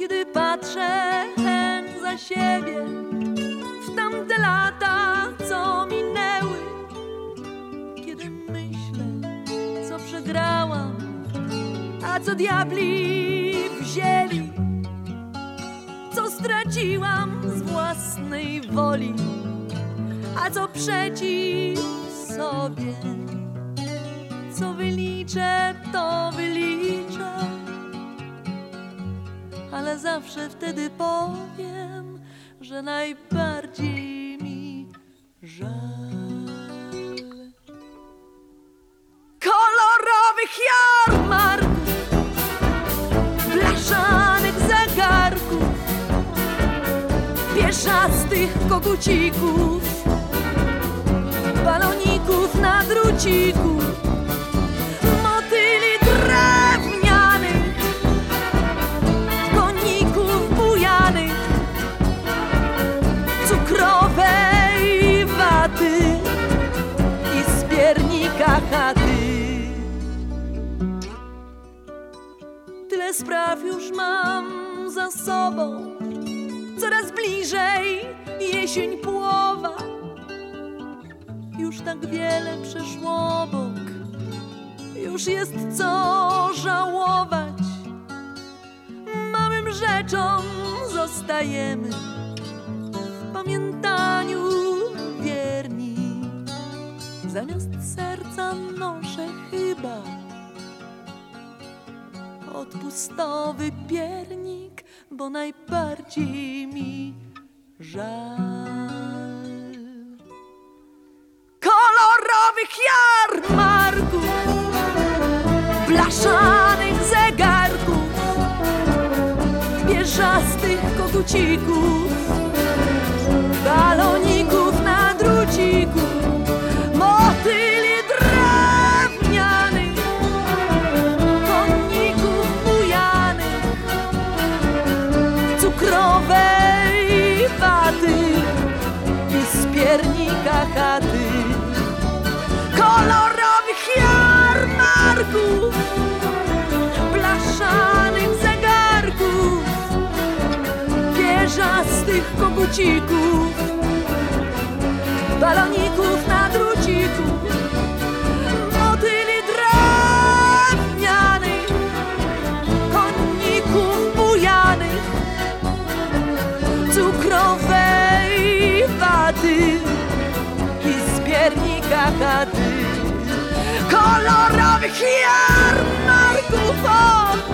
Kiedy patrzę za siebie w tamte lata, co minęły, kiedy myślę, co przegrałam, a co diabli wzięli, co straciłam z własnej woli, a co przeciw sobie, co wyliczę, to wyliczę, ale zawsze wtedy powiem, że najbardziej mi żal kolorowych jarmarków, blaszanych zegarków, pieszastych kogucików, baloników na druciku, motyli drewnianych, koników bujanych, cukrowej waty i z piernika chaty. Tyle spraw już mam za sobą, coraz bliżej jesień połowa. Już tak wiele przeszło obok, już jest co żałować. Małym rzeczom zostajemy, w pamiętaniu wierni. Zamiast serca noszę chyba odpustowy piernik, bo najbardziej mi żal kolorowych jarmarków, blaszanych zegarków, pierzastych kogucików, baloników na druciku, motyli drewnianych, koników bujanych, cukrowej waty i z piernika chaty. Kolorowych jarmarków, blaszanych zegarków, pierzastych kogucików, baloników na druciku, motyli drewnianych, koników bujanych, cukrowej waty i z piernika chaty. Kolorowych jarmarków,